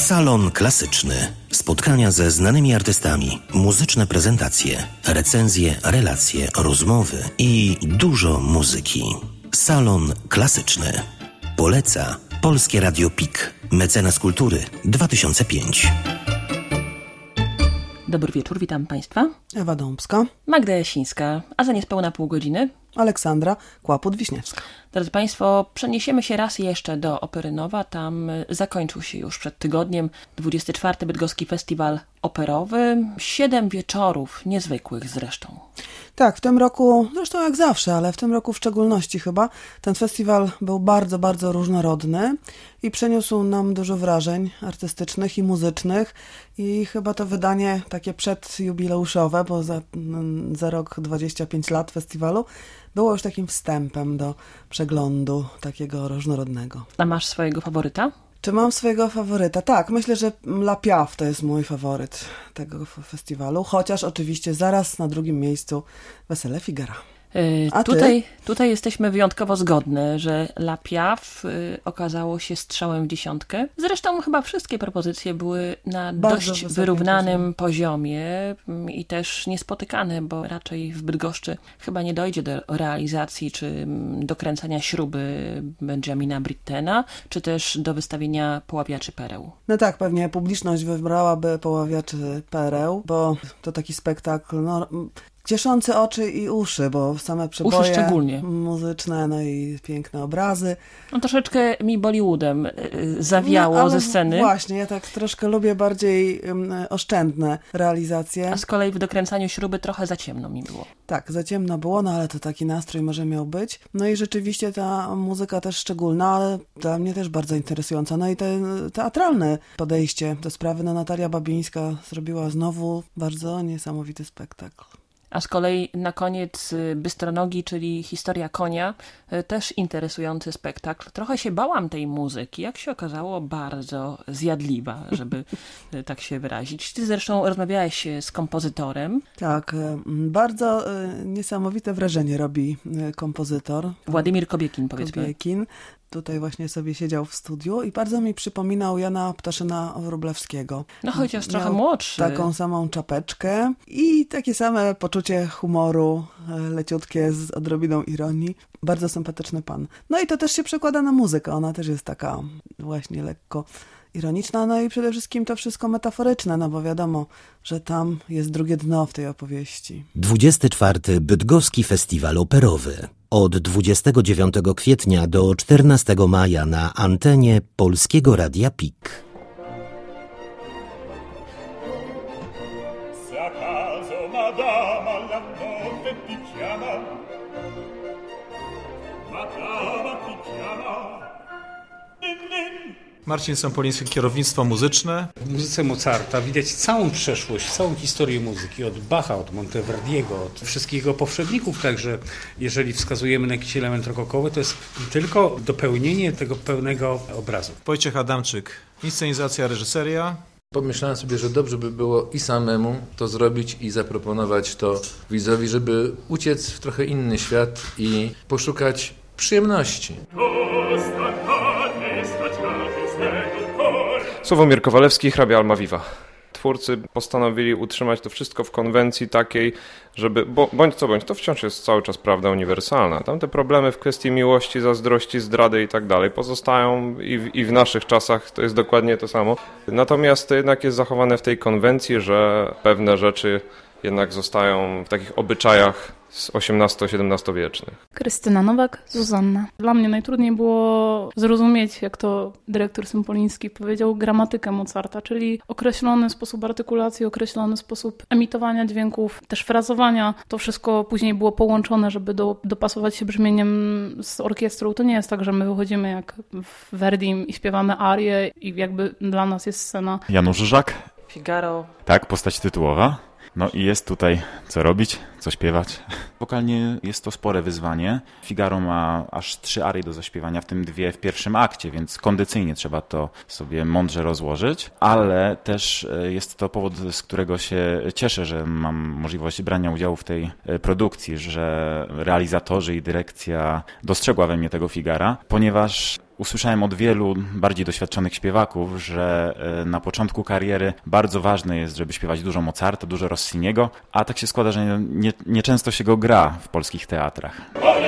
Salon Klasyczny. Spotkania ze znanymi artystami, muzyczne prezentacje, recenzje, relacje, rozmowy i dużo muzyki. Salon Klasyczny. Poleca Polskie Radio PIK. Mecenas Kultury 2005. Dobry wieczór, witam Państwa. Ewa Dąbska. Magda Jasińska, a za niespełna pół godziny Aleksandra Kłaput-Wiśniewska. Drodzy Państwo, przeniesiemy się raz jeszcze do Operynowa. Tam zakończył się już przed tygodniem 24. Bydgoski Festiwal Operowy. 7 wieczorów, niezwykłych zresztą. Tak, w tym roku, zresztą jak zawsze, ale w tym roku w szczególności chyba, ten festiwal był bardzo, bardzo różnorodny i przyniósł nam dużo wrażeń artystycznych i muzycznych i chyba to wydanie takie przedjubileuszowe, bo za rok 25 lat festiwalu, było już takim wstępem do przeglądu takiego różnorodnego. A masz swojego faworyta? Czy mam swojego faworyta? Tak, myślę, że La Piaf to jest mój faworyt tego festiwalu, chociaż oczywiście zaraz na drugim miejscu Wesele Figara. A tutaj jesteśmy wyjątkowo zgodne, że La Piaf okazało się strzałem w dziesiątkę. Zresztą chyba wszystkie propozycje były na dość wyrównanym poziomie i też niespotykane, bo raczej w Bydgoszczy chyba nie dojdzie do realizacji czy dokręcania śruby Benjamina Brittena, czy też do wystawienia Poławiaczy Pereł. No tak, pewnie publiczność wybrałaby Poławiaczy Pereł, bo to taki spektakl, cieszący oczy i uszy, bo same przeboje uszy szczególnie muzyczne, no i piękne obrazy. No troszeczkę mi Bollywodem zawiało ze sceny. Właśnie, ja tak troszkę lubię bardziej oszczędne realizacje. A z kolei w dokręcaniu śruby trochę za ciemno mi było. Tak, za ciemno było, no ale to taki nastrój może miał być. No i rzeczywiście ta muzyka też szczególna, ale dla mnie też bardzo interesująca. No i to teatralne podejście do sprawy. No Natalia Babińska zrobiła znowu bardzo niesamowity spektakl. A z kolei na koniec Bystronogi, czyli Historia konia, też interesujący spektakl. Trochę się bałam tej muzyki, jak się okazało bardzo zjadliwa, żeby tak się wyrazić. Ty zresztą rozmawiałeś z kompozytorem. Tak, bardzo niesamowite wrażenie robi kompozytor. Władimir Kobiekin, powiedzmy. Kobiekin. Tutaj właśnie sobie siedział w studiu i bardzo mi przypominał Jana Ptaszyna-Wróblewskiego. No chociaż trochę młodszy. Taką samą czapeczkę i takie same poczucie humoru, leciutkie z odrobiną ironii. Bardzo sympatyczny pan. No i to też się przekłada na muzykę. Ona też jest taka właśnie lekko ironiczna, no i przede wszystkim to wszystko metaforyczne, no bo wiadomo, że tam jest drugie dno w tej opowieści. 24. Bydgoski Festiwal Operowy. Od 29 kwietnia do 14 maja na antenie Polskiego Radia PIK. Marcin Sępoliński, kierownictwo muzyczne. W muzyce Mozarta widać całą przeszłość, całą historię muzyki, od Bacha, od Monteverdiego, od wszystkich jego poprzedników, także jeżeli wskazujemy na jakiś element rokokowy, to jest tylko dopełnienie tego pełnego obrazu. Wojciech Adamczyk, inscenizacja, reżyseria. Pomyślałem sobie, że dobrze by było i samemu to zrobić i zaproponować to widzowi, żeby uciec w trochę inny świat i poszukać przyjemności. Sławomir Kowalewski, hrabia Almaviva. Twórcy postanowili utrzymać to wszystko w konwencji takiej, żeby, bądź co bądź, to wciąż jest cały czas prawda uniwersalna. Tam te problemy w kwestii miłości, zazdrości, zdrady i tak dalej pozostają i w naszych czasach to jest dokładnie to samo. Natomiast to jednak jest zachowane w tej konwencji, że pewne rzeczy jednak zostają w takich obyczajach z XVIII-XVII wiecznych. Krystyna Nowak, Zuzanna. Dla mnie najtrudniej było zrozumieć, jak to dyrektor Sępoliński powiedział, gramatykę Mozarta, czyli określony sposób artykulacji, określony sposób emitowania dźwięków, też frazowania. To wszystko później było połączone, żeby dopasować się brzmieniem z orkiestrą. To nie jest tak, że my wychodzimy jak w Verdim i śpiewamy arię i jakby dla nas jest scena. Janusz Żak. Figaro. Tak, postać tytułowa. No i jest tutaj co robić, co śpiewać. Wokalnie jest to spore wyzwanie. Figaro ma aż 3 arie do zaśpiewania, w tym 2 w pierwszym akcie, więc kondycyjnie trzeba to sobie mądrze rozłożyć, ale też jest to powód, z którego się cieszę, że mam możliwość brania udziału w tej produkcji, że realizatorzy i dyrekcja dostrzegła we mnie tego Figara, ponieważ Usłyszałem od wielu bardziej doświadczonych śpiewaków, że na początku kariery bardzo ważne jest, żeby śpiewać dużo Mozarta, dużo Rossiniego, a tak się składa, że nieczęsto się go gra w polskich teatrach.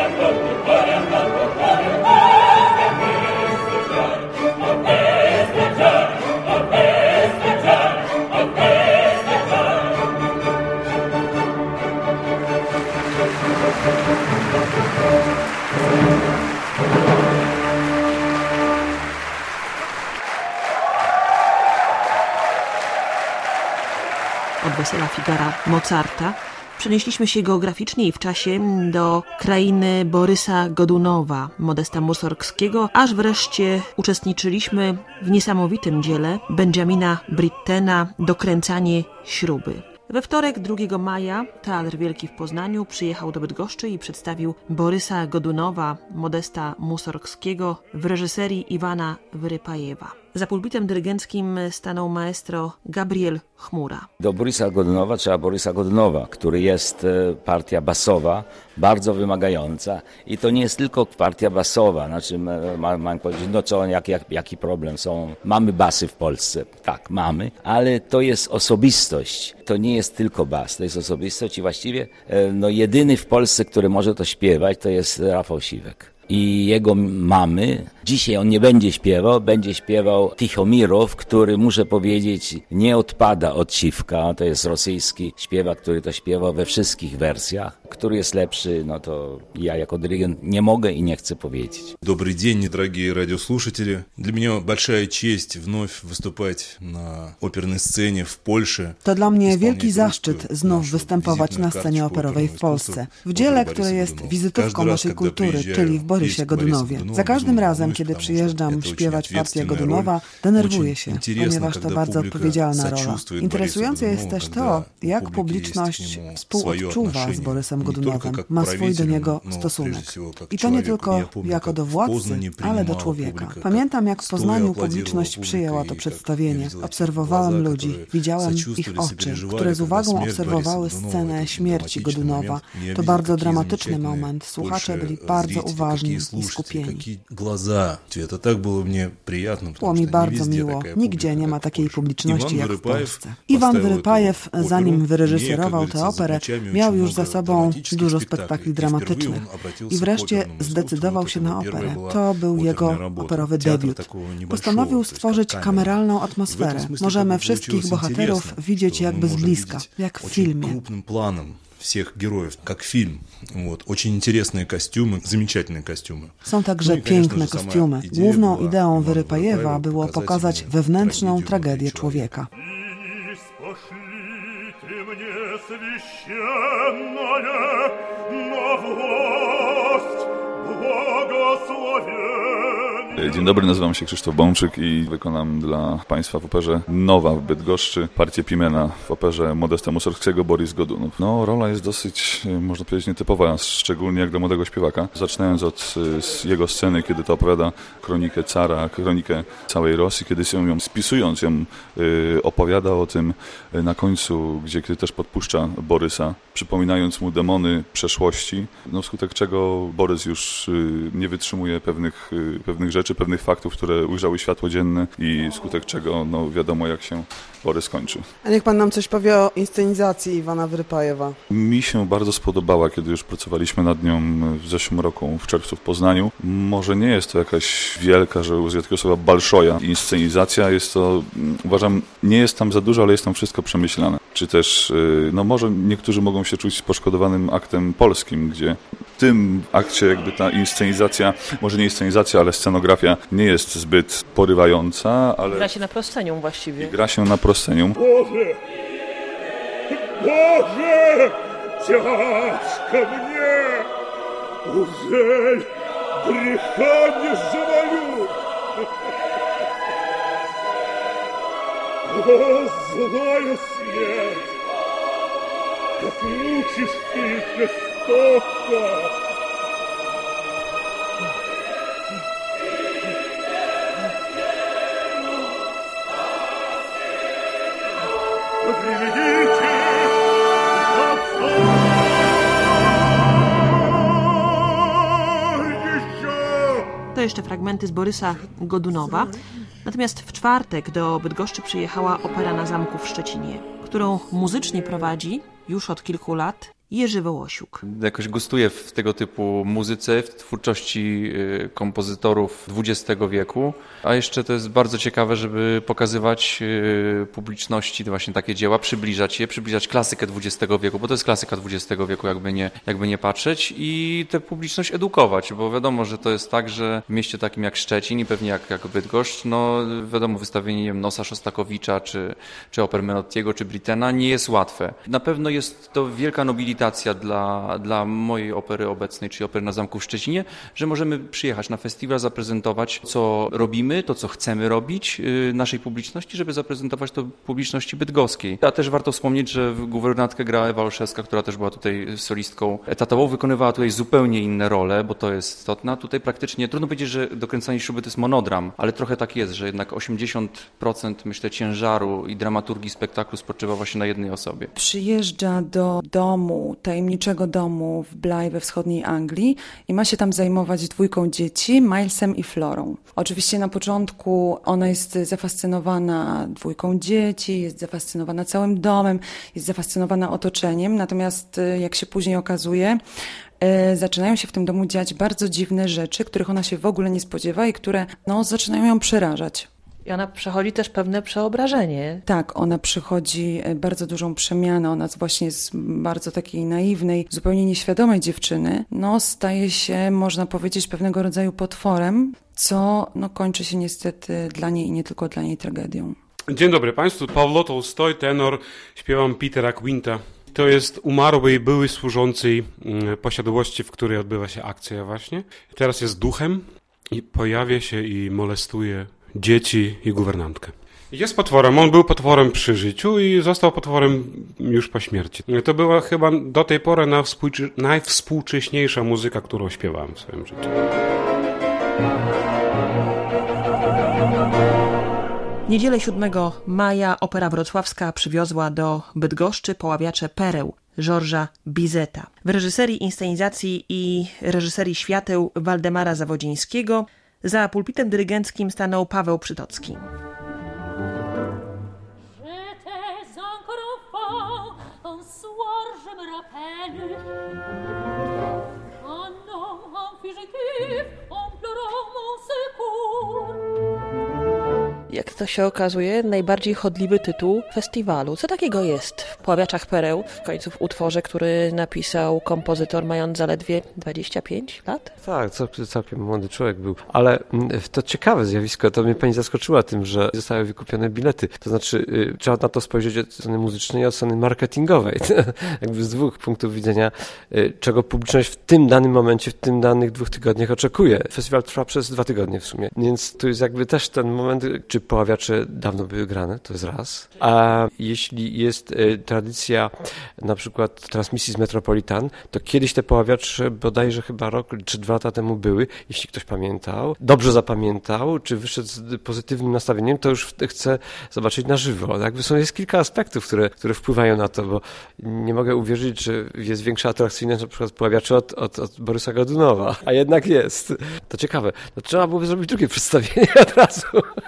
Od wesela Figara Mozarta przenieśliśmy się geograficznie i w czasie do krainy Borysa Godunowa, Modesta Mussorgskiego, aż wreszcie uczestniczyliśmy w niesamowitym dziele Benjamina Brittena Dokręcanie śruby. We wtorek 2 maja Teatr Wielki w Poznaniu przyjechał do Bydgoszczy i przedstawił Borysa Godunowa, Modesta Mussorgskiego w reżyserii Iwana Wyrypajewa. Za pulpitem dyrygenckim stanął maestro Gabriel Chmura. Do Borysa Godunowa trzeba Borysa Godunowa, który jest partia basowa, bardzo wymagająca i to nie jest tylko partia basowa, znaczy mam powiedzieć, no co, jaki problem są. Mamy basy w Polsce, tak, mamy, ale to jest osobistość, to nie jest tylko bas, to jest osobistość i właściwie no jedyny w Polsce, który może to śpiewać, to jest Rafał Siwek. I jego mamy, dzisiaj on nie będzie śpiewał Tichomirow, który, muszę powiedzieć, nie odpada od Siwka. To jest rosyjski śpiewak, który to śpiewał we wszystkich wersjach. Który jest lepszy, no to ja jako диригент не mogę и не chcę powiedzieć. Добрый день, дорогие радиослушатели. Для меня большая честь вновь выступать на оперной сцене в Польше. To dla mnie wielki zaszczyt znów występować na scenie operowej w Polsce. W dziele, które jest wizytówką naszej kultury, czyli w Borysie Godunowie. Za każdym razem, kiedy przyjeżdżam śpiewać partię Godunowa, denerwuję się, ponieważ to bardzo odpowiedzialna rola. Interesujące jest też to, jak publiczność współodczuwa z Borysem Godunowem, ma swój do niego stosunek. I to nie tylko jako do władcy, ale do człowieka. Pamiętam, jak w Poznaniu publiczność przyjęła to przedstawienie. Obserwowałem ludzi, widziałem ich oczy, które z uwagą obserwowały scenę śmierci Godunowa. To bardzo dramatyczny moment. Słuchacze byli bardzo uważni i skupieni. Było mi bardzo miło. Nigdzie nie ma takiej publiczności jak w Polsce. Iwan Wyrypajew, zanim wyreżyserował tę operę, miał już za sobą dużo spektakli dramatycznych i wreszcie zdecydował się na operę. To był jego operowy debiut. Postanowił stworzyć kameralną atmosferę. Możemy wszystkich bohaterów widzieć jakby z bliska, jak w filmie. Всех героев, как фильм. Вот. Очень интересные костюмы, замечательные костюмы. Są także piękne kostiumy. Główną ideą Wyrypajewa było pokazać wewnętrzną tragedię człowieka. Dzień dobry, nazywam się Krzysztof Bączyk i wykonam dla Państwa w operze Nowa w Bydgoszczy partię Pimena w operze Modesta Mussorgskiego Borys Godunów. No, rola jest dosyć, można powiedzieć, nietypowa, szczególnie jak dla młodego śpiewaka. Zaczynając od jego sceny, kiedy to opowiada kronikę cara, kronikę całej Rosji, kiedy się ją spisując, ją opowiada o tym na końcu, kiedy też podpuszcza Borysa, przypominając mu demony przeszłości, no wskutek czego Borys już nie wytrzymuje pewnych rzeczy, pewnych faktów, które ujrzały światło dzienne i wskutek czego no wiadomo jak się Borys kończy. A niech pan nam coś powie o inscenizacji Iwana Wyrypajewa. Mi się bardzo spodobała, kiedy już pracowaliśmy nad nią w zeszłym roku, w czerwcu w Poznaniu. Może nie jest to jakaś wielka, że użyję takiego słowa balszoja inscenizacja, jest to, uważam, nie jest tam za dużo, ale jest tam wszystko przemyślane. Czy też, no może niektórzy mogą się czuć poszkodowanym aktem polskim, gdzie w tym akcie jakby ta inscenizacja, może nie inscenizacja, ale scenografia nie jest zbyt porywająca, ale... Gra się na proscenium właściwie. Gra się na proscenium. Boże! Boże! Ciężko mnie! Użel grycha nie żałuję! O, złая śmierć! Jak mucisz ty жестоко! To jeszcze fragmenty z Borysa Godunowa. Natomiast w czwartek do Bydgoszczy przyjechała Opera na Zamku w Szczecinie, którą muzycznie prowadzi już od kilku lat Jerzy Wołosiuk. Jakoś gustuję w tego typu muzyce, w twórczości kompozytorów XX wieku, a jeszcze to jest bardzo ciekawe, żeby pokazywać publiczności właśnie takie dzieła, przybliżać klasykę XX wieku, bo to jest klasyka XX wieku, jakby nie patrzeć, i tę publiczność edukować, bo wiadomo, że to jest tak, że w mieście takim jak Szczecin i pewnie jak Bydgoszcz, no wiadomo, wystawienie Nosa Szostakowicza, czy oper Menottiego, czy Brittena nie jest łatwe. Na pewno jest to wielka nobilitacja dla mojej opery obecnej, czyli Opery na Zamku w Szczecinie, że możemy przyjechać na festiwal, zaprezentować, co robimy, to, co chcemy robić naszej publiczności, żeby zaprezentować to publiczności bydgoskiej. A też warto wspomnieć, że guwernantkę grała Ewa Olszewska, która też była tutaj solistką etatową, wykonywała tutaj zupełnie inne role, bo to jest istotne. Tutaj praktycznie, trudno powiedzieć, że Dokręcanie śruby to jest monodram, ale trochę tak jest, że jednak 80% myślę ciężaru i dramaturgii spektaklu spoczywa właśnie na jednej osobie. Przyjeżdża do domu, tajemniczego domu w Bly we wschodniej Anglii i ma się tam zajmować 2 dzieci, Milesem i Florą. Oczywiście na początku ona jest zafascynowana 2 dzieci, jest zafascynowana całym domem, jest zafascynowana otoczeniem, natomiast jak się później okazuje, zaczynają się w tym domu dziać bardzo dziwne rzeczy, których ona się w ogóle nie spodziewa i które zaczynają ją przerażać. I ona przechodzi też pewne przeobrażenie. Tak, ona przechodzi bardzo dużą przemianę. Ona właśnie z bardzo takiej naiwnej, zupełnie nieświadomej dziewczyny, staje się, można powiedzieć, pewnego rodzaju potworem, co kończy się niestety dla niej i nie tylko dla niej tragedią. Dzień dobry Państwu, Pawło Tolstoj, tenor, śpiewam Petera Quinta. To jest umarły i były służący posiadłości, w której odbywa się akcja właśnie. Teraz jest duchem i pojawia się i molestuje dzieci i guwernantkę. Jest potworem, on był potworem przy życiu i został potworem już po śmierci. To była chyba do tej pory najwspółcześniejsza muzyka, którą śpiewałem w swoim życiu. W niedzielę 7 maja Opera Wrocławska przywiozła do Bydgoszczy Poławiacze Pereł Georgesa Bizeta. W reżyserii inscenizacji i reżyserii świateł Waldemara Zawodzińskiego za pulpitem dyrygenckim stanął Paweł Przytocki. Jak to się okazuje, najbardziej chodliwy tytuł festiwalu. Co takiego jest w Poławiaczach Pereł, w końcu w utworze, który napisał kompozytor mając zaledwie 25 lat? Tak, całkiem młody człowiek był. Ale to ciekawe zjawisko, to mnie pani zaskoczyła tym, że zostały wykupione bilety. To znaczy, trzeba na to spojrzeć od strony muzycznej i od strony marketingowej. Jakby z 2 punktów widzenia, czego publiczność w tym danym momencie, w tym danych 2 tygodniach oczekuje. Festiwal trwa przez 2 tygodnie w sumie. Więc tu jest jakby też ten moment, czy Poławiacze dawno były grane, to jest raz. A jeśli jest tradycja na przykład transmisji z Metropolitan, to kiedyś te Poławiacze bodajże chyba rok czy 2 lata temu były, jeśli ktoś pamiętał, dobrze zapamiętał, czy wyszedł z pozytywnym nastawieniem, to już chce zobaczyć na żywo. Jakby jest kilka aspektów, które wpływają na to, bo nie mogę uwierzyć, że jest większa atrakcyjność na przykład Poławiaczy od Borysa Godunowa, a jednak jest. To ciekawe. No, trzeba byłoby zrobić drugie przedstawienie od razu.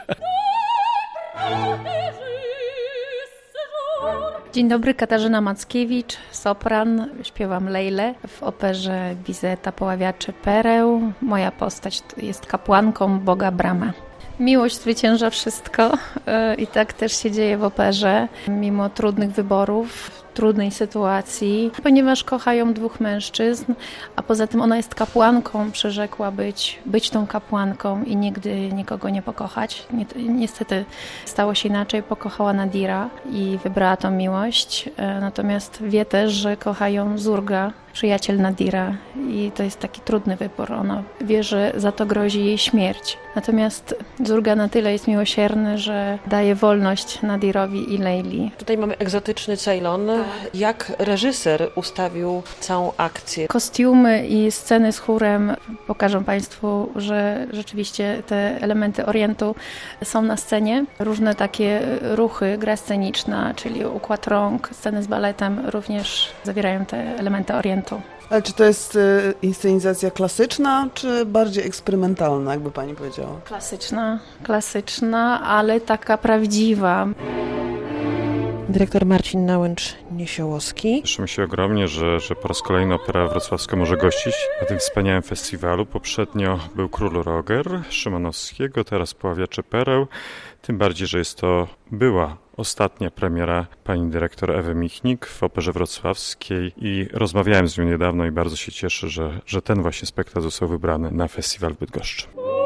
Dzień dobry, Katarzyna Mackiewicz, sopran, śpiewam Lejlę w operze Bizeta Poławiacze Pereł. Moja postać jest kapłanką Boga Brama. Miłość zwycięża wszystko i tak też się dzieje w operze, mimo trudnych wyborów, trudnej sytuacji, ponieważ kochają 2 mężczyzn, a poza tym ona jest kapłanką, przyrzekła być tą kapłanką i nigdy nikogo nie pokochać. Niestety stało się inaczej, pokochała Nadira i wybrała tą miłość, natomiast wie też, że kocha ją Zurga, przyjaciel Nadira i to jest taki trudny wybór. Ona wie, że za to grozi jej śmierć. Natomiast Zurga na tyle jest miłosierny, że daje wolność Nadirowi i Lejli. Tutaj mamy egzotyczny Ceylon. Jak reżyser ustawił całą akcję? Kostiumy i sceny z chórem pokażą Państwu, że rzeczywiście te elementy Orientu są na scenie. Różne takie ruchy, gra sceniczna, czyli układ rąk, sceny z baletem również zawierają te elementy Orientu. talentu. Ale czy to jest inscenizacja klasyczna, czy bardziej eksperymentalna, jakby pani powiedziała? Klasyczna, ale taka prawdziwa. Dyrektor Marcin Nałęcz-Niesiołowski. Cieszymy się ogromnie, że po raz kolejny Opera Wrocławska może gościć na tym wspaniałym festiwalu. Poprzednio był Król Roger Szymanowskiego, teraz Poławiacze Pereł. Tym bardziej, że była ostatnia premiera pani dyrektor Ewy Michnik w Operze Wrocławskiej i rozmawiałem z nią niedawno i bardzo się cieszę, że ten właśnie spektakl został wybrany na festiwal w Bydgoszczy.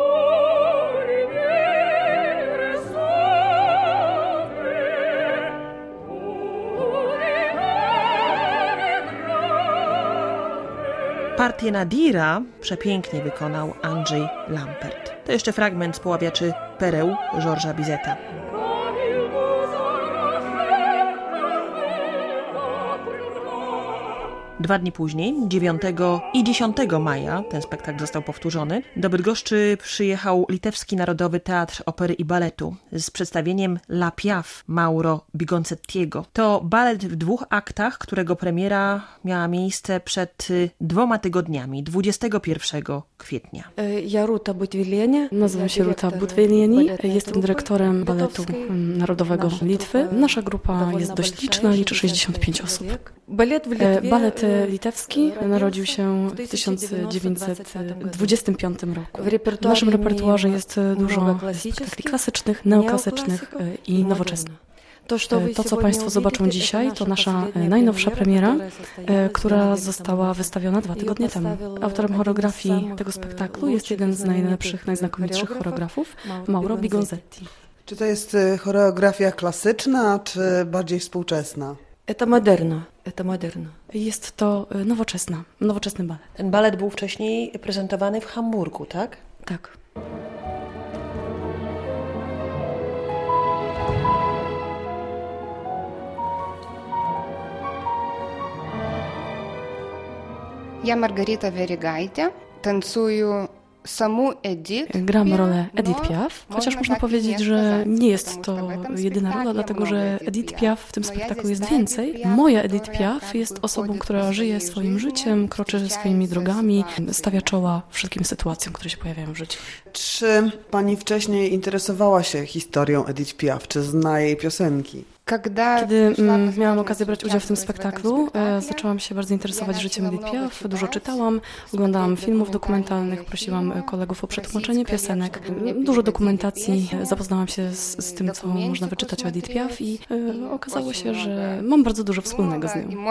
Partię Nadira przepięknie wykonał Andrzej Lampert. To jeszcze fragment z Poławiaczy Pereł Georgesa Bizeta. 2 dni później, 9 i 10 maja, ten spektakl został powtórzony, do Bydgoszczy przyjechał Litewski Narodowy Teatr Opery i Baletu z przedstawieniem La Piaf Mauro Bigoncettiego. To balet w 2 aktach, którego premiera miała miejsce przed 2 tygodniami, 21 kwietnia. Ja Ruta Butwilienie. Nazywam się Ruta Butwilieni. Jestem dyrektorem Baletu Narodowego Litwy. Nasza grupa jest dość liczna, liczy 65 osób. Balet litewski narodził się w 1925 roku. W naszym repertuarze jest dużo spektakli klasycznych, neoklasycznych i nowoczesnych. To, co Państwo zobaczą dzisiaj, to nasza najnowsza premiera, która została wystawiona 2 tygodnie temu. Autorem choreografii tego spektaklu jest jeden z najlepszych, najznakomitszych choreografów, Mauro Bigonzetti. Czy to jest choreografia klasyczna, czy bardziej współczesna? To moderna. Jest to nowoczesny balet. Ten balet był wcześniej prezentowany w Hamburgu, tak? Tak. Ja Margarita Werygaitė, tancuję samą Edith. Gram rolę Edith Piaf, chociaż można powiedzieć, że nie jest to jedyna rola, dlatego że Edith Piaf w tym spektaklu jest więcej. Moja Edith Piaf jest osobą, która żyje swoim życiem, kroczy swoimi drogami, stawia czoła wszystkim sytuacjom, które się pojawiają w życiu. Czy pani wcześniej interesowała się historią Edith Piaf, czy zna jej piosenki? Kiedy miałam okazję brać udział w tym spektaklu, zaczęłam się bardzo interesować życiem Edith Piaf, dużo czytałam, oglądałam filmów dokumentalnych, prosiłam kolegów o przetłumaczenie piosenek, dużo dokumentacji, zapoznałam się z tym, co można wyczytać o Edith Piaf i okazało się, że mam bardzo dużo wspólnego z nią.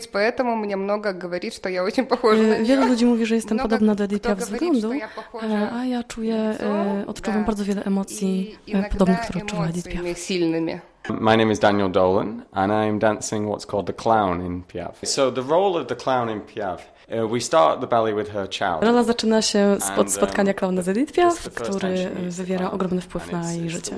Wielu ludzi mówi, że jestem podobna do Edith Piaf z wyglądu, a ja odczuwam bardzo wiele emocji podobnych, które odczuwa Edith Piaf. My name is Daniel Dolan, and I'm dancing what's called the clown in Piaf. So the role of the clown in Piaf, we start the ballet with her child. Rola zaczyna się od spotkania klauna z Edith Piaf, który wywiera ogromny wpływ na jej życie.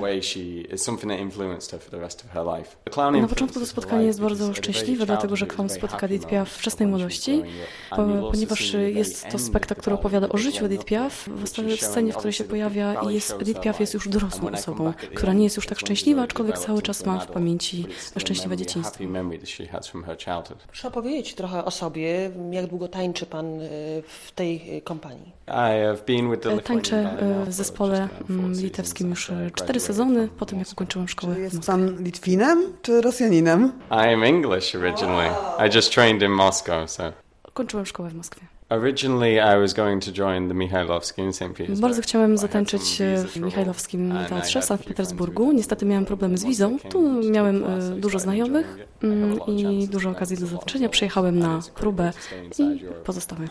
Na początku to spotkanie jest bardzo szczęśliwe, dlatego że klaun spotyka Edith Piaf w wczesnej młodości, ponieważ jest to spektakl, który opowiada o życiu Edith Piaf. W scenie, w której się pojawia, Edith Piaf jest już dorosłą osobą, która nie jest już tak szczęśliwa, aczkolwiek cały czas ma w pamięci szczęśliwe dzieciństwo. Proszę opowiedzieć trochę o sobie, jak długo tańczy pan w tej kompanii? Tańczę w zespole litewskim już 4 sezony, po tym jak ukończyłem szkołę w Moskwie. Jest pan Litwinem czy Rosjaninem? I am English originally. I just trained in Moscow, so. Ukończyłem szkołę w Moskwie. Originally I was going to join the Michailovsky in St. Petersburg. Bardzo chciałem zatańczyć w Michajlowskim Teatrze w Sankt Petersburgu. Niestety miałem problemy z wizą. Tu miałem dużo znajomych i dużo okazji do zobaczenia. Przyjechałem na próbę i pozostałem.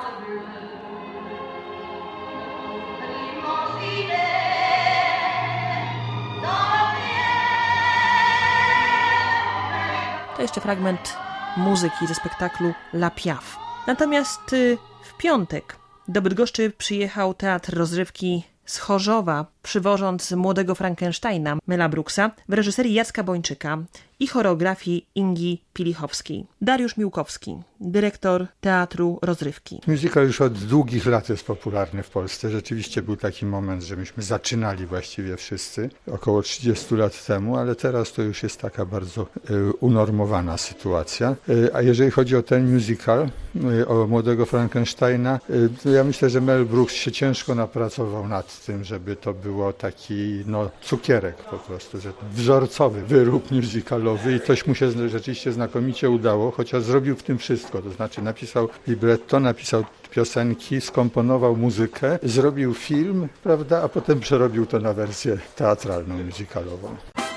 To jeszcze fragment muzyki ze spektaklu La Piaf. Natomiast w piątek do Bydgoszczy przyjechał Teatr Rozrywki z Chorzowa przywożąc młodego Frankensteina Mela Brooksa w reżyserii Jacka Bończyka i choreografii Ingi Pilichowskiej. Dariusz Miłkowski, dyrektor Teatru Rozrywki. Musical już od długich lat jest popularny w Polsce. Rzeczywiście był taki moment, że myśmy zaczynali właściwie wszyscy około 30 lat temu, ale teraz to już jest taka bardzo unormowana sytuacja. A jeżeli chodzi o ten musical, o młodego Frankensteina, to ja myślę, że Mel Brooks się ciężko napracował nad tym, żeby to było taki cukierek po prostu, że wzorcowy wyrób musicalowy i coś mu się rzeczywiście znakomicie udało, chociaż zrobił w tym wszystko, to znaczy napisał libretto, napisał piosenki, skomponował muzykę, zrobił film, prawda, a potem przerobił to na wersję teatralną, musicalową.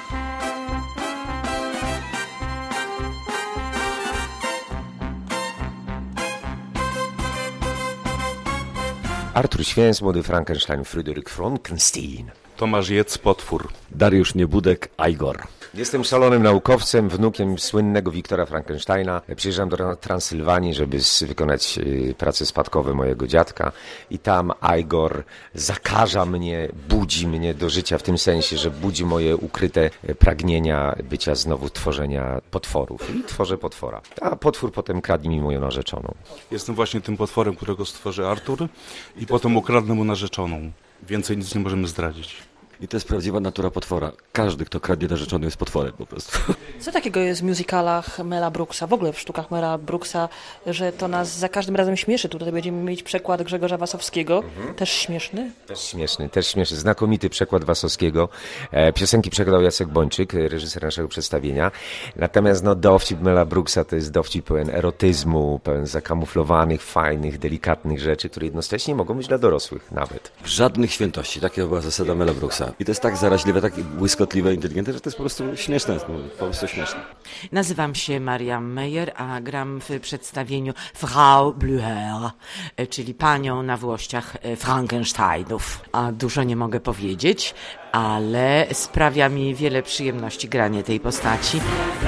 Artur Święc, młody Frankenstein, Fryderyk Frankenstein. Tomasz Jec, potwór. Dariusz Niebudek, Igor. Jestem szalonym naukowcem, wnukiem słynnego Wiktora Frankensteina. Przyjeżdżam do Transylwanii, żeby wykonać prace spadkowe mojego dziadka i tam Igor zakaża mnie, budzi mnie do życia w tym sensie, że budzi moje ukryte pragnienia bycia znowu tworzenia potworów. I tworzę potwora. A potwór potem kradnie mi moją narzeczoną. Jestem właśnie tym potworem, którego stworzy Artur i potem ukradnę mu narzeczoną. Więcej nic nie możemy zdradzić. I to jest prawdziwa natura potwora. Każdy, kto kradnie narzeczony, jest potworem po prostu. Co takiego jest w musicalach Mela Brooksa, w ogóle w sztukach Mela Brooksa, że to nas za każdym razem śmieszy? Tutaj będziemy mieć przekład Grzegorza Wasowskiego, też śmieszny? Też śmieszny. Znakomity przekład Wasowskiego. Piosenki przekładał Jacek Bończyk, reżyser naszego przedstawienia. Natomiast dowcip Mela Brooksa to jest dowcip pełen erotyzmu, pełen zakamuflowanych, fajnych, delikatnych rzeczy, które jednocześnie mogą być dla dorosłych nawet. Żadnych świętości. Taka była zasada Mela Brooksa. I to jest tak zaraźliwe, tak błyskotliwe, inteligentne, że to jest po prostu śmieszne. Po prostu śmieszne. Nazywam się Mariam Meyer, a gram w przedstawieniu Frau Blüher, czyli panią na włościach Frankensteinów. A dużo nie mogę powiedzieć, ale sprawia mi wiele przyjemności granie tej postaci.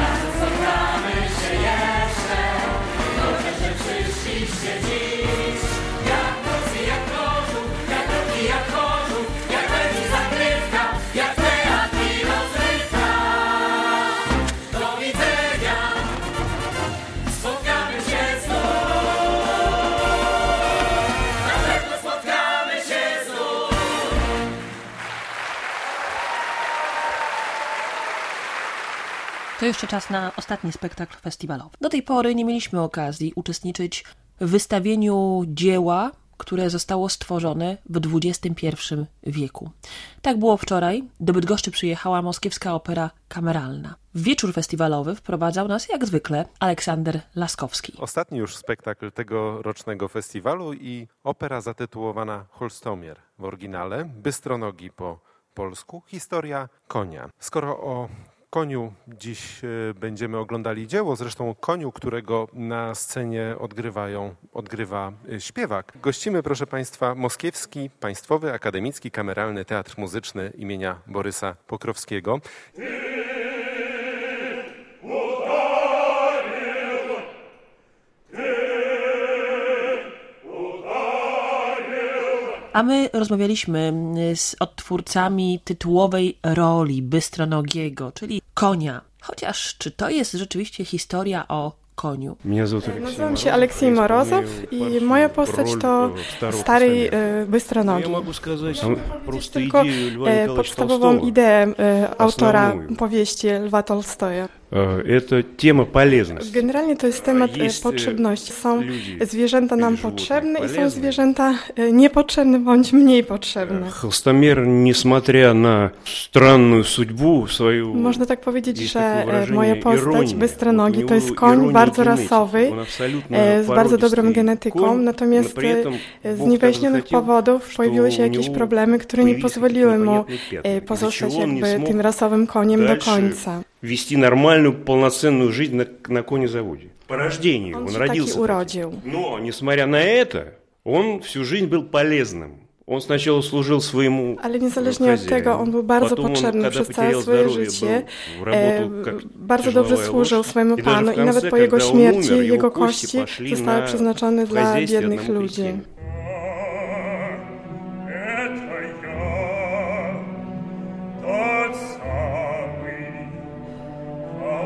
To jeszcze czas na ostatni spektakl festiwalowy. Do tej pory nie mieliśmy okazji uczestniczyć w wystawieniu dzieła, które zostało stworzone w XXI wieku. Tak było wczoraj. Do Bydgoszczy przyjechała Moskiewska Opera Kameralna. W wieczór festiwalowy wprowadzał nas jak zwykle Aleksander Laskowski. Ostatni już spektakl tegorocznego festiwalu i opera zatytułowana Holstomier w oryginale, Bystronogi po polsku, historia konia. Skoro o koniu dziś będziemy oglądali dzieło, zresztą koniu, którego na scenie odgrywa śpiewak. Gościmy, proszę Państwa, Moskiewski Państwowy Akademicki Kameralny Teatr Muzyczny imienia Borysa Pokrowskiego. A my rozmawialiśmy z odtwórcami tytułowej roli Bystronogiego, czyli konia. Chociaż czy to jest rzeczywiście historia o koniu? Nazywam się Aleksiej Morozow i moja postać to stary Bystronogi. Tylko podstawową ideę autora powieści Lwa Tolstoja. Generalnie to jest temat potrzebności. Są zwierzęta nam potrzebne i są zwierzęta niepotrzebne bądź mniej potrzebne. Można tak powiedzieć, że moja postać Bystronogi to jest koń bardzo rasowy, z bardzo dobrą genetyką, natomiast z niewyjaśnionych powodów pojawiły się jakieś problemy, które nie pozwoliły mu pozostać jakby tym rasowym koniem do końca. Вести нормальную, полноценную жизнь на конезаводе. По рождению он родился. Но, несмотря на это, он всю жизнь был полезным. On сначала служил своему. Ale niezależnie od tego, on był bardzo potrzebny przez całe swoje życie. Bardzo dobrze służył swojemu panu i nawet po jego śmierci jego kości zostały przeznaczone dla biednych ludzi.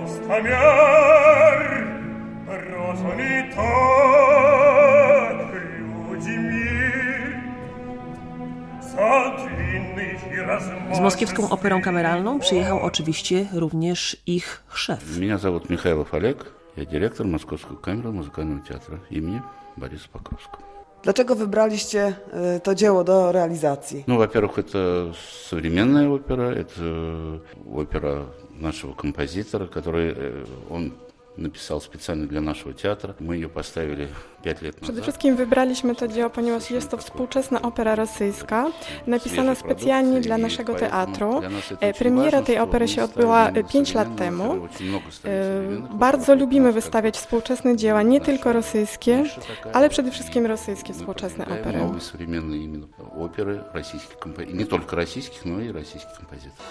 Z moskiewską operą kameralną przyjechał oczywiście również ich szef. Меня зовут Михайлов Олег. Я директор Московской камеры музыкального театра имени Бориса Покровского. Dlaczego wybraliście to dzieło do realizacji? Ну, во-первых, это современная опера, это опера нашего композитора, который он napisał specjalnie dla naszego teatru. My ją postawili 5 lat Przede wszystkim wybraliśmy to dzieło, ponieważ jest to współczesna opera rosyjska, napisana specjalnie dla naszego teatru. Premiera tej opery się odbyła 5 lat temu. Bardzo lubimy wystawiać współczesne dzieła, nie tylko rosyjskie, ale przede wszystkim rosyjskie współczesne opery. Opery rosyjskich, nie tylko rosyjskich, no i rosyjskich kompozytorów.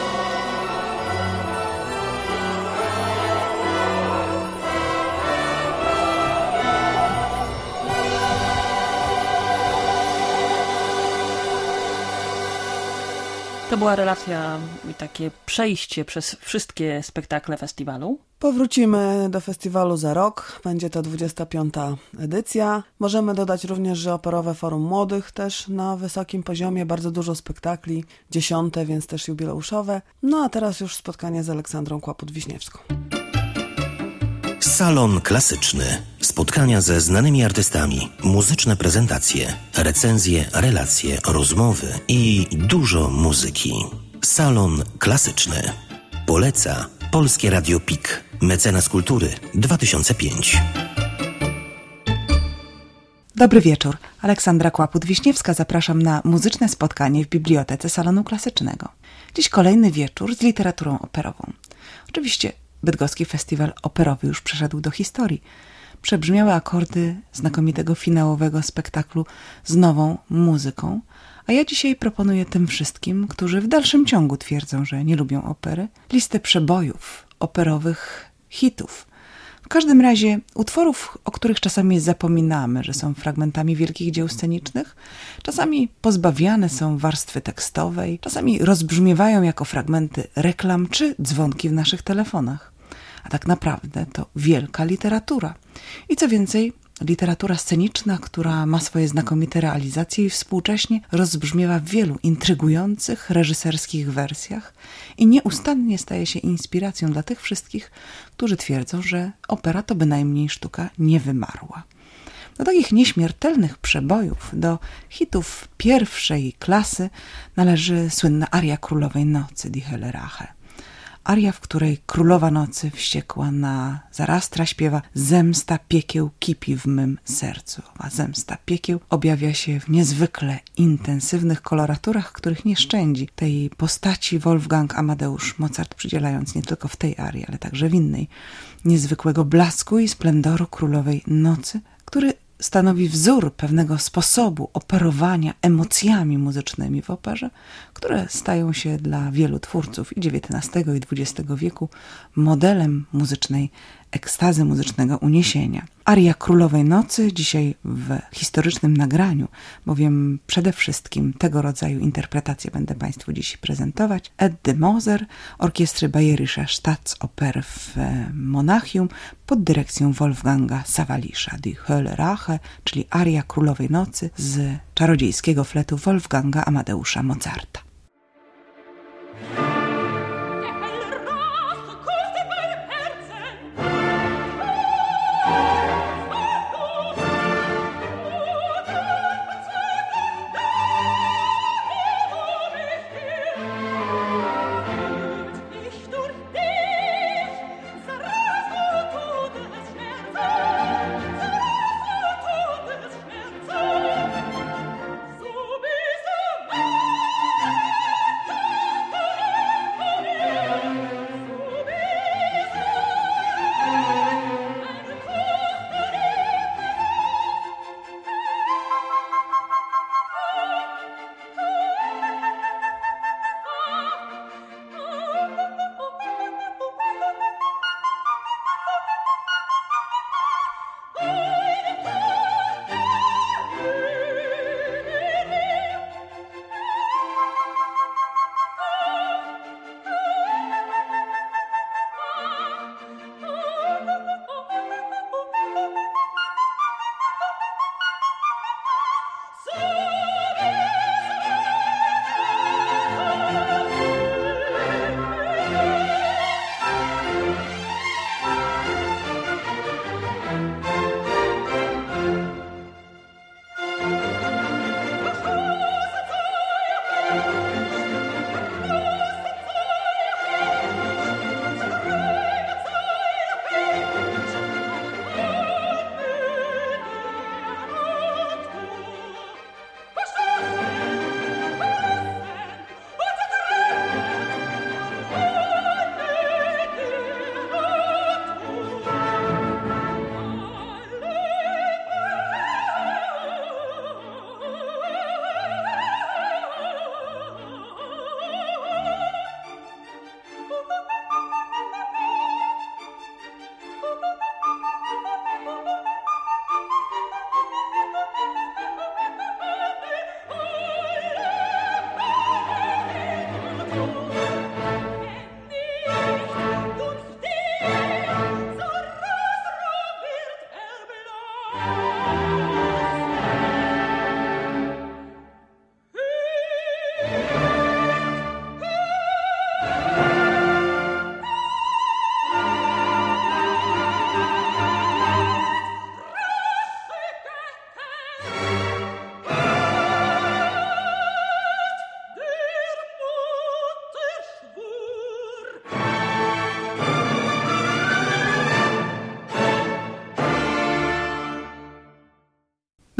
To była relacja i takie przejście przez wszystkie spektakle festiwalu. Powrócimy do festiwalu za rok. Będzie to 25. edycja. Możemy dodać również, że Operowe Forum Młodych też na wysokim poziomie. Bardzo dużo spektakli. 10, więc też jubileuszowe. No a teraz już spotkanie z Aleksandrą Kłaput-Wiśniewską. Salon klasyczny. Spotkania ze znanymi artystami, muzyczne prezentacje, recenzje, relacje, rozmowy i dużo muzyki. Salon klasyczny. Poleca Polskie Radio PIK. Mecenas Kultury 2005. Dobry wieczór. Aleksandra Kłaput-Wiśniewska. Zapraszam na muzyczne spotkanie w Bibliotece Salonu Klasycznego. Dziś kolejny wieczór z literaturą operową. Oczywiście Bydgoski Festiwal Operowy już przeszedł do historii. Przebrzmiały akordy znakomitego finałowego spektaklu z nową muzyką, a ja dzisiaj proponuję tym wszystkim, którzy w dalszym ciągu twierdzą, że nie lubią opery, listę przebojów, operowych hitów. W każdym razie utworów, o których czasami zapominamy, że są fragmentami wielkich dzieł scenicznych, czasami pozbawiane są warstwy tekstowej, czasami rozbrzmiewają jako fragmenty reklam czy dzwonki w naszych telefonach. A tak naprawdę to wielka literatura. I co więcej, literatura sceniczna, która ma swoje znakomite realizacje i współcześnie rozbrzmiewa w wielu intrygujących reżyserskich wersjach i nieustannie staje się inspiracją dla tych wszystkich, którzy twierdzą, że opera to bynajmniej sztuka niewymarła. Do takich nieśmiertelnych przebojów, do hitów pierwszej klasy należy słynna aria Królowej Nocy, Die Helle Rache. Aria, w której Królowa Nocy wściekła na Zarastra śpiewa: zemsta piekieł kipi w mym sercu. A zemsta piekieł objawia się w niezwykle intensywnych koloraturach, których nie szczędzi tej postaci Wolfgang Amadeusz Mozart, przydzielając nie tylko w tej arii, ale także w innej niezwykłego blasku i splendoru Królowej Nocy, który stanowi wzór pewnego sposobu operowania emocjami muzycznymi w operze, które stają się dla wielu twórców i XIX i XX wieku modelem muzycznej ekstazy, muzycznego uniesienia. Aria Królowej Nocy dzisiaj w historycznym nagraniu, bowiem przede wszystkim tego rodzaju interpretacje będę Państwu dziś prezentować. Eddy Moser, orkiestry Bayerische Staatsoper w Monachium pod dyrekcją Wolfganga Sawalisza. Die Helle Rache, czyli aria Królowej Nocy z czarodziejskiego fletu Wolfganga Amadeusza Mozarta. So bist du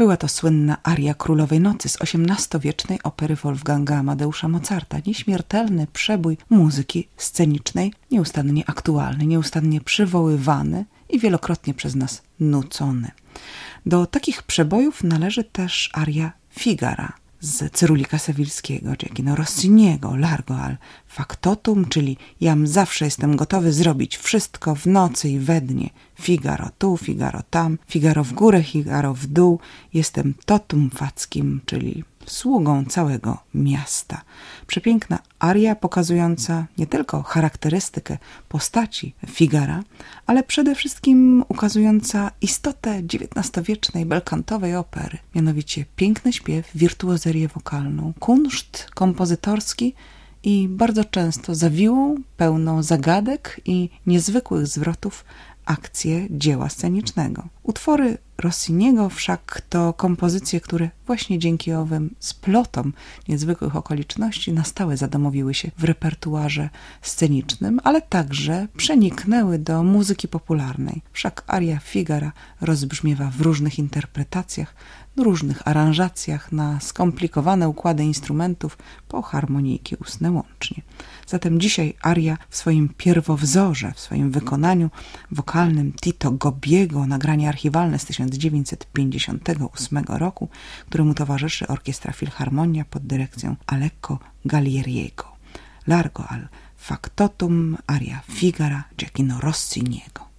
Była to słynna aria Królowej Nocy z XVIII-wiecznej opery Wolfganga Amadeusza Mozarta. Nieśmiertelny przebój muzyki scenicznej, nieustannie aktualny, nieustannie przywoływany i wielokrotnie przez nas nucony. Do takich przebojów należy też aria Figara z Cyrulika Sewilskiego, Gioacchino Rossiniego, Largo al Factotum, czyli jam zawsze jestem gotowy zrobić wszystko w nocy i we dnie. Figaro tu, Figaro tam, Figaro w górę, Figaro w dół. Jestem totum fackim, czyli sługą całego miasta. Przepiękna aria pokazująca nie tylko charakterystykę postaci Figara, ale przede wszystkim ukazująca istotę XIX-wiecznej belkantowej opery. Mianowicie piękny śpiew, wirtuozerię wokalną, kunszt kompozytorski i bardzo często zawiłą, pełną zagadek i niezwykłych zwrotów akcję dzieła scenicznego. Utwory Rossiniego wszak to kompozycje, które właśnie dzięki owym splotom niezwykłych okoliczności na stałe zadomowiły się w repertuarze scenicznym, ale także przeniknęły do muzyki popularnej. Wszak aria Figara rozbrzmiewa w różnych interpretacjach, w różnych aranżacjach na skomplikowane układy instrumentów po harmonijki ustne łącznie. Zatem dzisiaj aria w swoim pierwowzorze, w swoim wykonaniu wokalnym Tito Gobbiego, nagranie archiwalne z 1958 roku, któremu towarzyszy Orkiestra Filharmonia pod dyrekcją Alecco Gallieriego. Largo al Factotum, aria Figara, Gioacchino Rossiniego.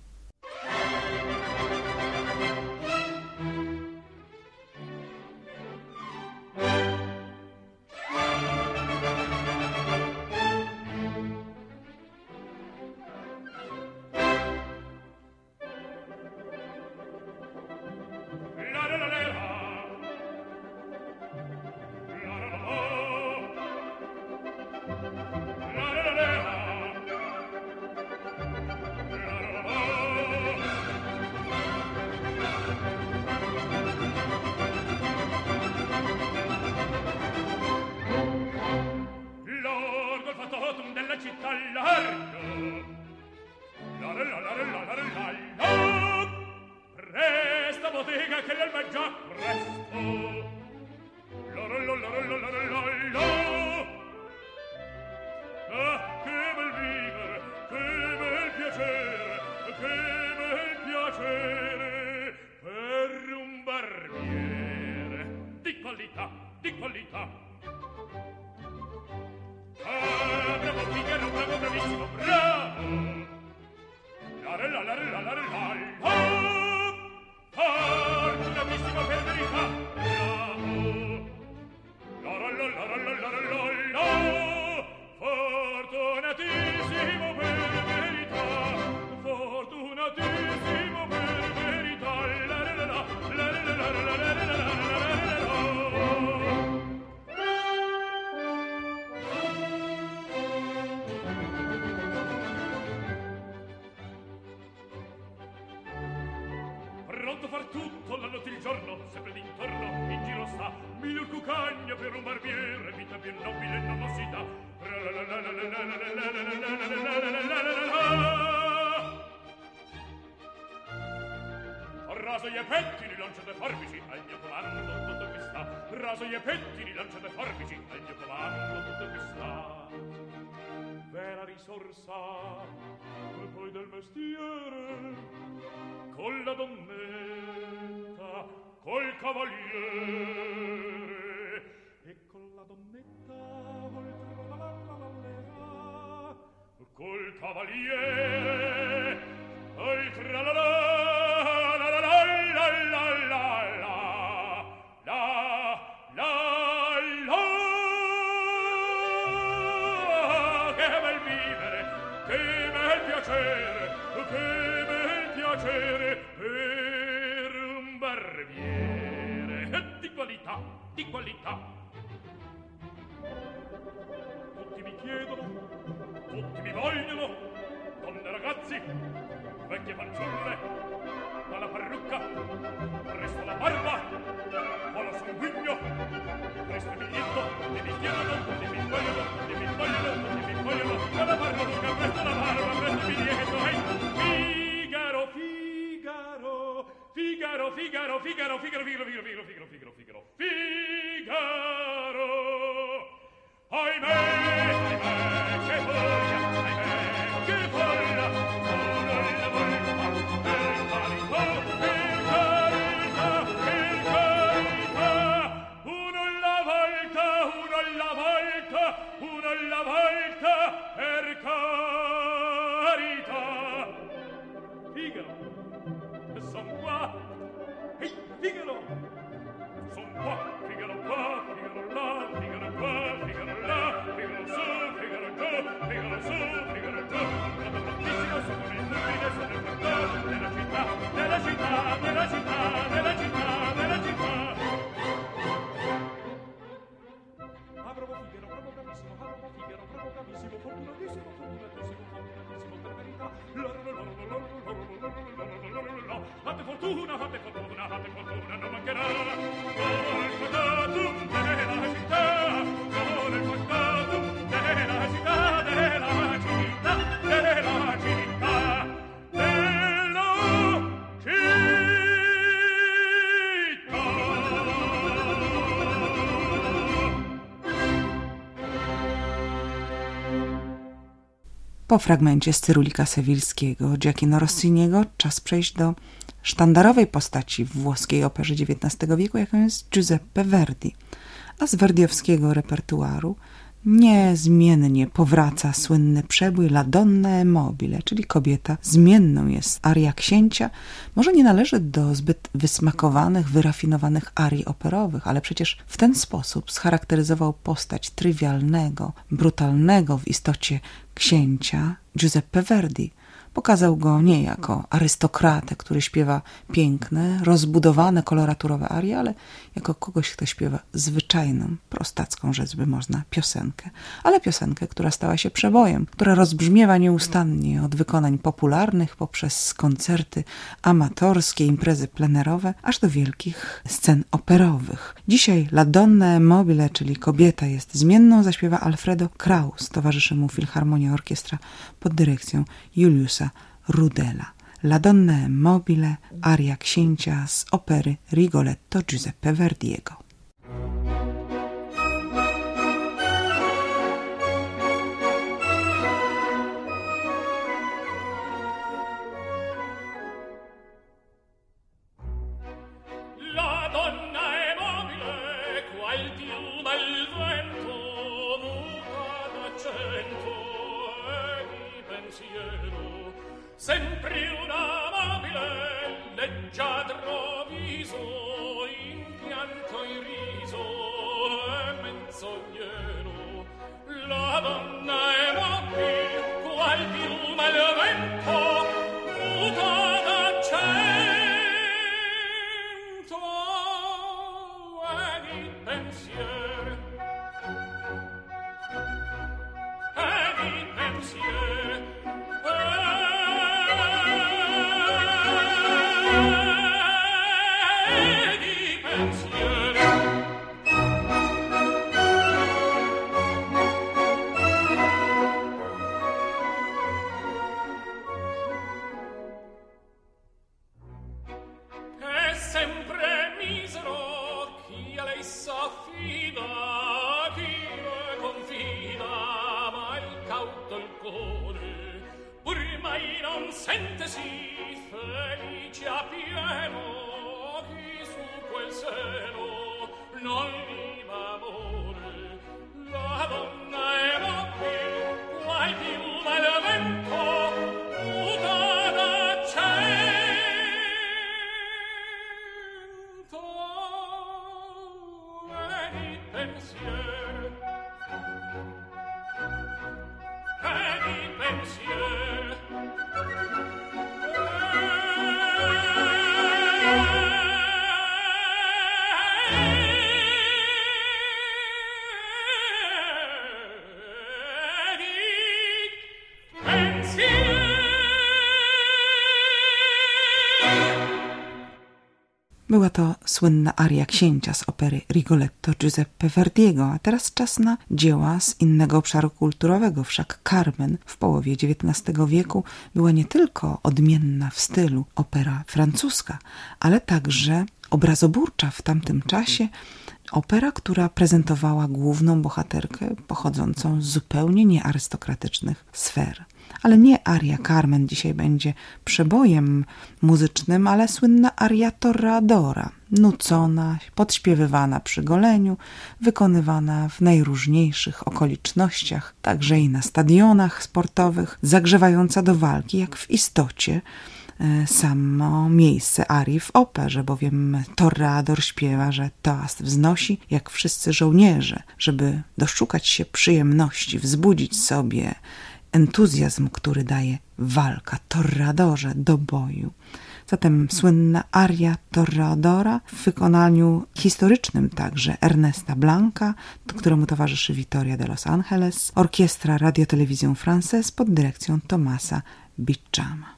Raso gli pettini, lanciate forbici, al mio comando tutto qui sta. Raso gli pettini, lanciate forbici, al mio comando tutto qui sta. Vera risorsa, poi del mestiere, con la donnetta, col cavaliere, e con la donnetta, col cavaliere, oi tralala. Di qualità. Tutti mi chiedono, tutti mi vogliono, donne ragazzi, vecchie fanciulle, dalla parrucca, presto la barba, o lo sanguigno, presto il biglietto, e mi chiedono, e mi vogliono, e mi vogliono, e mi vogliono, dalla parrucca, presto la barba, presto il biglietto, e Figaro, Figaro, Figaro, Figaro, Figaro, Figaro, Figaro, Figaro, Figaro. Po fragmencie z Cyrulika Sewilskiego, Giacchino Rossiniego czas przejść do sztandarowej postaci w włoskiej operze XIX wieku, jaką jest Giuseppe Verdi. A z verdiowskiego repertuaru niezmiennie powraca słynny przebój La Donna è mobile, czyli kobieta zmienną jest aria księcia. Może nie należy do zbyt wysmakowanych, wyrafinowanych arii operowych, ale przecież w ten sposób scharakteryzował postać trywialnego, brutalnego w istocie księcia Giuseppe Verdi. Pokazał go nie jako arystokratę, który śpiewa piękne, rozbudowane, koloraturowe arie, ale jako kogoś, kto śpiewa zwyczajną, prostacką, rzecz by można, piosenkę. Ale piosenkę, która stała się przebojem, która rozbrzmiewa nieustannie od wykonań popularnych poprzez koncerty amatorskie, imprezy plenerowe, aż do wielkich scen operowych. Dzisiaj La Donna è mobile, czyli kobieta jest zmienną, zaśpiewa Alfredo Kraus. Towarzyszy mu Filharmonia Orkiestra pod dyrekcją Juliusa Rudela. La Donna è mobile, aria księcia z opery Rigoletto Giuseppe Verdiego. Sempre una amabile, leggiadro viso, in pianto in riso e menzognero. La donna è mobile, qual piuma al vento, muta d'accento e di pensier. E di pensier. Sentesi felice a pieno chi su quel seno non viva amore. La donna è mobile, qual piuma al vento, muta d'accento e di pensier. E di pensier. Była to słynna aria księcia z opery Rigoletto Giuseppe Verdiego, a teraz czas na dzieła z innego obszaru kulturowego. Wszak Carmen w połowie XIX wieku była nie tylko odmienna w stylu opera francuska, ale także obrazoburcza w tamtym czasie, opera, która prezentowała główną bohaterkę pochodzącą z zupełnie niearystokratycznych sfer. Ale nie aria Carmen dzisiaj będzie przebojem muzycznym, ale słynna aria Torreadora, nucona, podśpiewywana przy goleniu, wykonywana w najróżniejszych okolicznościach, także i na stadionach sportowych, zagrzewająca do walki, jak w istocie samo miejsce arii w operze, bowiem Torreador śpiewa, że toast wznosi, jak wszyscy żołnierze, żeby doszukać się przyjemności, wzbudzić sobie entuzjazm, który daje walka, torradorze, do boju. Zatem słynna aria Torreadora w wykonaniu historycznym także Ernesta Blanca, któremu towarzyszy Victoria de Los Angeles, orkiestra Radio-Télévision Française pod dyrekcją Thomasa Beechama.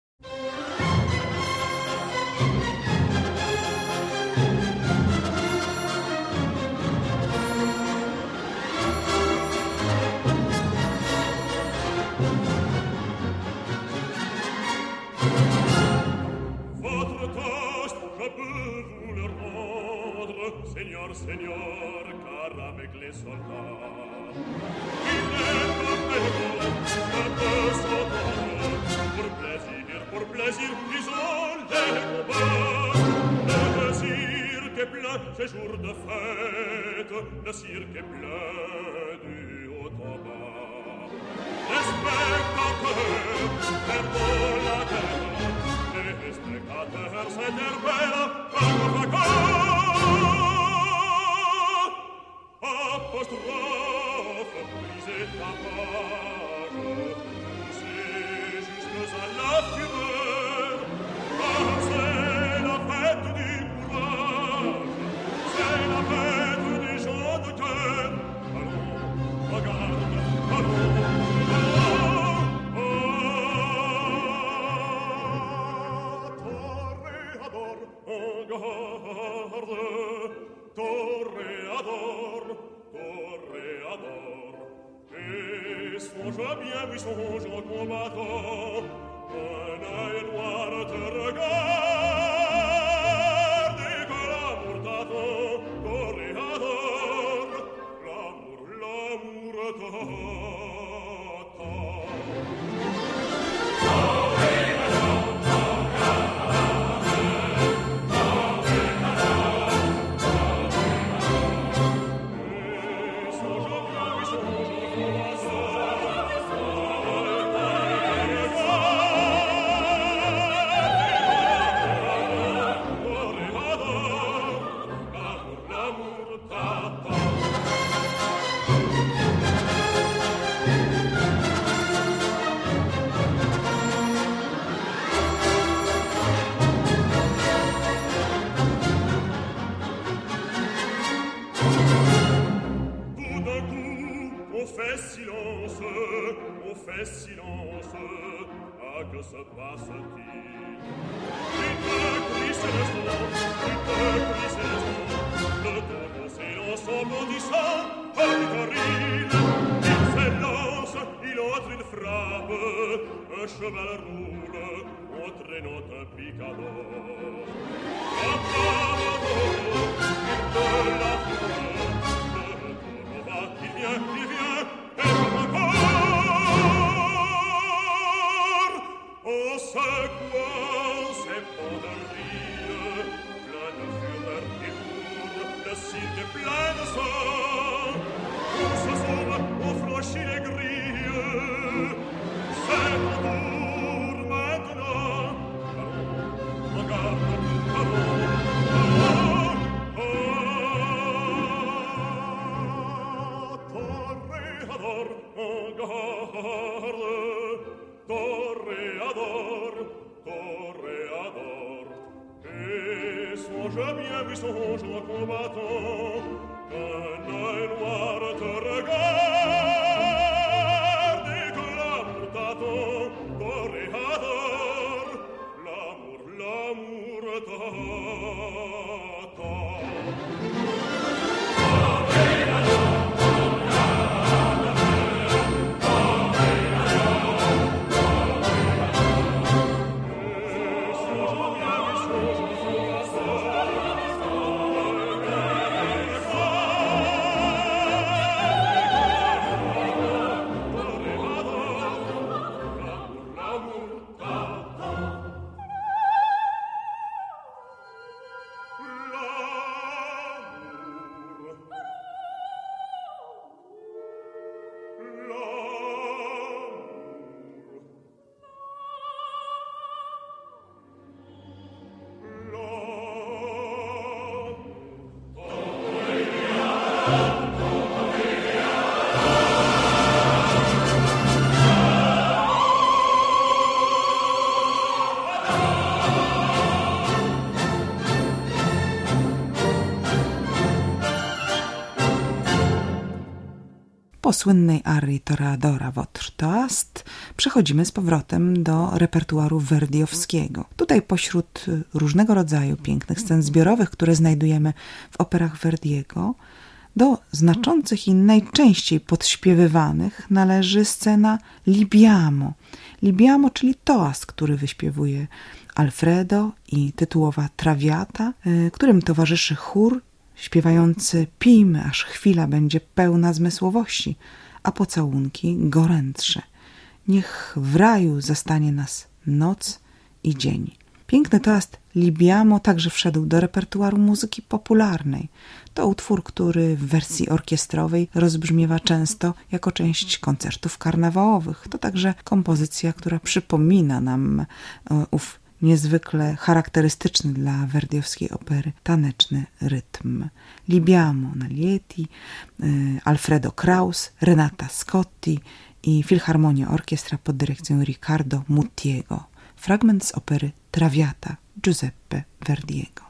Seigneur, car avec les soldats, il est compétent, un peu sauvage, pour plaisir, ils ont les combats. Le cirque est plein, ces jours de fête, le cirque est plein du haut en bas. Les spectateurs perdent la tête, les spectateurs s'interpellent par vacances. Apostrophe, brisez ta page, poussez jusque à la fureur, car c'est la fête du courage, c'est la fête des gens de cœur. Allons, regarde, allons, Torreador, et songe bien, oui, songe au combattant, un œil noir te regarde, et que l'amour t'attend, Torreador, l'amour t'attend. Silence, ah, que se passe-t-il? Tu te crisses le ton s'élance en bondissant, à Victorine, il s'élance, il entre une frappe, un cheval roule, entraînant un picador. Il de la foule, le tour va, il vient, et encore. Au secours, c'est pour de rire, plein de fureur et pour le cirque est plein de sang. Où se sauve, on franchit les grilles, c'est ton tour maintenant. Allons, regarde, allons, Torreador, regarde. Torreador, et songe bien, oui, songe au combattant, qu'un œil noir te regarde, et que l'amour t'attend, Torreador, l'amour t'attend. po słynnej arii Toreadora Votre Toast przechodzimy z powrotem do repertuaru verdiowskiego. Tutaj pośród różnego rodzaju pięknych scen zbiorowych, które znajdujemy w operach Verdiego, do znaczących i najczęściej podśpiewywanych należy scena Libiamo. Libiamo, czyli toast, który wyśpiewuje Alfredo i tytułowa Traviata, którym towarzyszy chór śpiewający pijmy, aż chwila będzie pełna zmysłowości, a pocałunki gorętsze. Niech w raju zastanie nas noc i dzień. Piękny toast Libiamo także wszedł do repertuaru muzyki popularnej. To utwór, który w wersji orkiestrowej rozbrzmiewa często jako część koncertów karnawałowych. To także kompozycja, która przypomina nam ów niezwykle charakterystyczny dla verdiowskiej opery taneczny rytm. Libiamo na Lieti, Alfredo Kraus, Renata Scotti i Filharmonia Orkiestra pod dyrekcją Riccardo Muttiego. Fragment z opery Traviata Giuseppe Verdiego.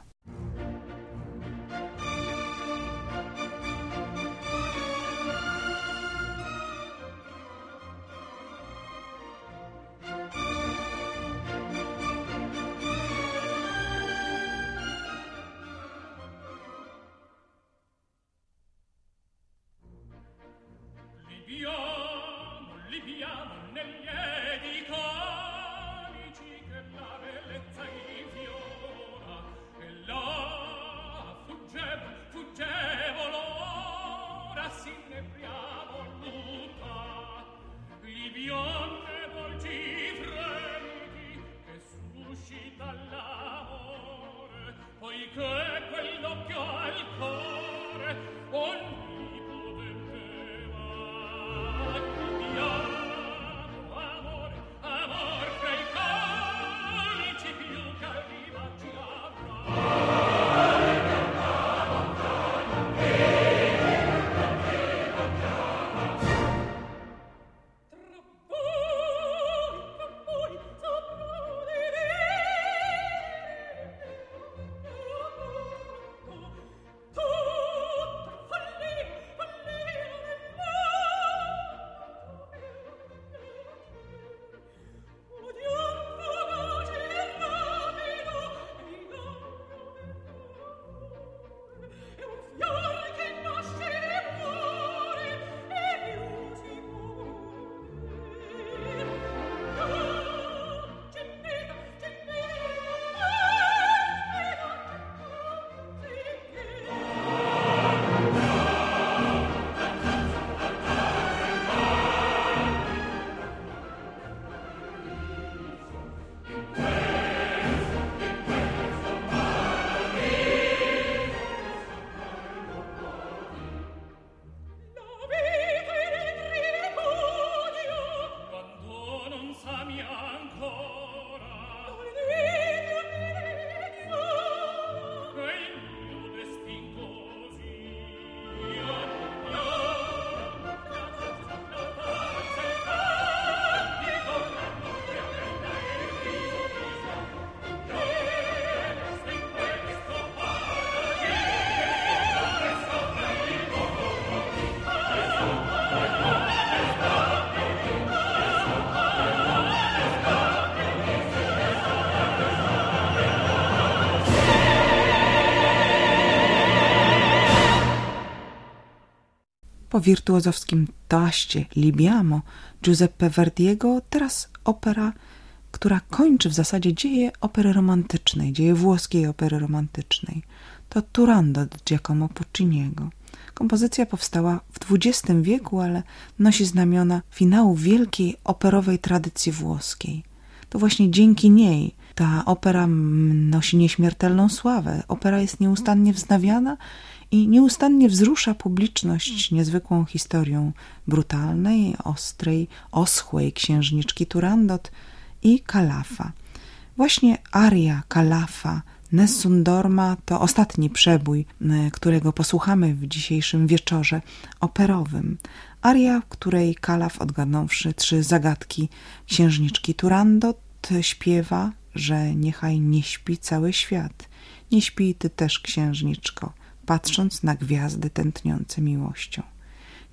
Po wirtuozowskim toaście Libiamo Giuseppe Verdiego teraz opera, która kończy w zasadzie dzieje opery romantycznej, dzieje włoskiej opery romantycznej. To Turandot Giacomo Pucciniego. Kompozycja powstała w XX wieku, ale nosi znamiona finału wielkiej operowej tradycji włoskiej. To właśnie dzięki niej ta opera nosi nieśmiertelną sławę. Opera jest nieustannie wznawiana i nieustannie wzrusza publiczność niezwykłą historią brutalnej, ostrej, oschłej księżniczki Turandot i Calafa. Właśnie aria Calafa Nessun Dorma to ostatni przebój, którego posłuchamy w dzisiejszym wieczorze operowym. Aria, w której Calaf, odgadnąwszy 3 zagadki księżniczki Turandot, śpiewa, że niechaj nie śpi cały świat. Nie śpi ty też, księżniczko, patrząc na gwiazdy tętniące miłością.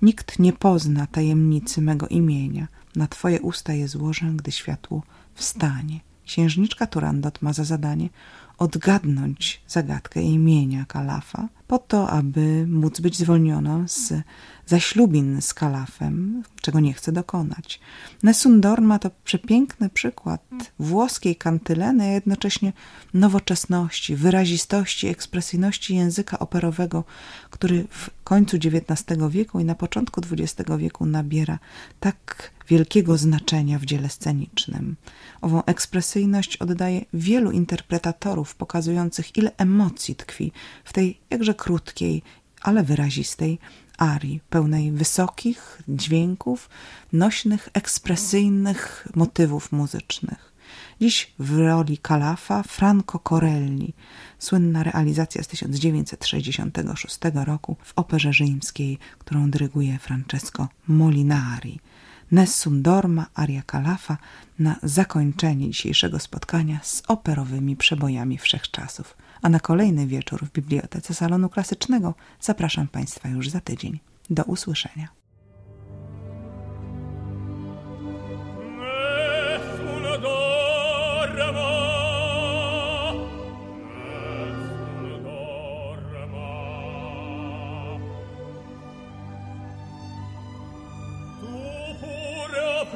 Nikt nie pozna tajemnicy mego imienia. Na twoje usta je złożę, gdy światło wstanie. Księżniczka Turandot ma za zadanie odgadnąć zagadkę imienia Kalafa, po to, aby móc być zwolnioną z zaślubin z Kalafem, czego nie chce dokonać. Nessun Dorma to przepiękny przykład włoskiej kantyleny, a jednocześnie nowoczesności, wyrazistości, ekspresyjności języka operowego, który w końcu XIX wieku i na początku XX wieku nabiera tak wielkiego znaczenia w dziele scenicznym. Ową ekspresyjność oddaje wielu interpretatorów, pokazujących, ile emocji tkwi w tej jakże krótkiej, ale wyrazistej arii, pełnej wysokich dźwięków, nośnych, ekspresyjnych motywów muzycznych. Dziś w roli Kalafa Franco Corelli, słynna realizacja z 1966 roku w Operze Rzymskiej, którą dyryguje Francesco Molinari. Nessun Dorma, aria Kalafa na zakończenie dzisiejszego spotkania z operowymi przebojami wszechczasów. A na kolejny wieczór w Bibliotece Salonu Klasycznego zapraszam Państwa już za tydzień. Do usłyszenia.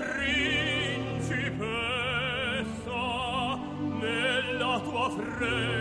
Principessa nella tua fredda